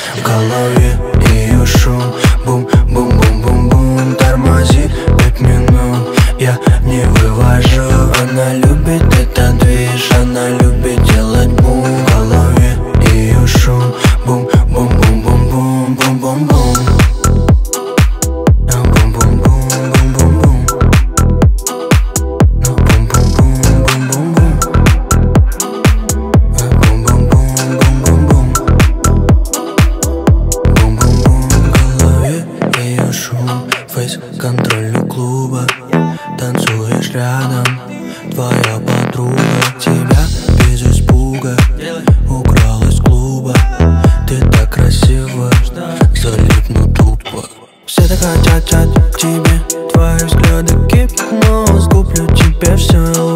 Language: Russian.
В голове ее шум, бум-бум-бум-бум-бум. Тормози 5 минут, я не вывожу. Она любит этот движ, она любит делать бум. В голове ее шум, бум-бум-бум-бум-бум, бум-бум-бум. Фейс-контроль клуба, танцуешь рядом, твоя подруга. Тебя без испуга украл из клуба. Ты так красива, залипну тупо. Все так хотят к тебе, твои взгляды гипноз. Куплю тебе все.